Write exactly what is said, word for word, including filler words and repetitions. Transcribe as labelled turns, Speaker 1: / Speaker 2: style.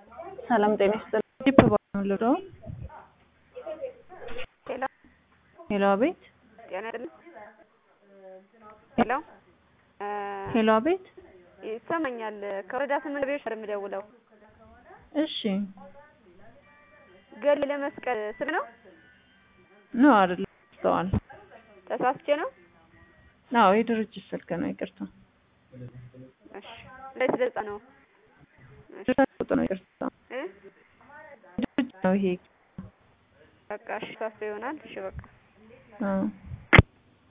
Speaker 1: ሰላም ጤና ይስጥልኝ። ዲፕባን ልዶ
Speaker 2: ሄሎ
Speaker 1: ሄሎ አቤት።
Speaker 2: ጤና ይስጥልኝ። ሄሎ
Speaker 1: ሄሎ አቤት።
Speaker 2: ይሰማኛል። ከወረዳ ስምንት ቤት ነው የምደውለው።
Speaker 1: እሺ
Speaker 2: ገል ለመስቀል ስም ነው?
Speaker 1: ነው አይደል? ተዋል
Speaker 2: ተሳስቼ ነው?
Speaker 1: አዎ የድርጅት ስልክ ነው። ይቅርታ።
Speaker 2: እሺ ለዚህ ደጻ ነው።
Speaker 1: እሺ ተቆጥ ነው። ይቅርታ
Speaker 2: እ
Speaker 1: ድርጅት ነው ይሄ።
Speaker 2: በቃ እሺ ታስቶ ይሆናል። እሺ በቃ
Speaker 1: አዎ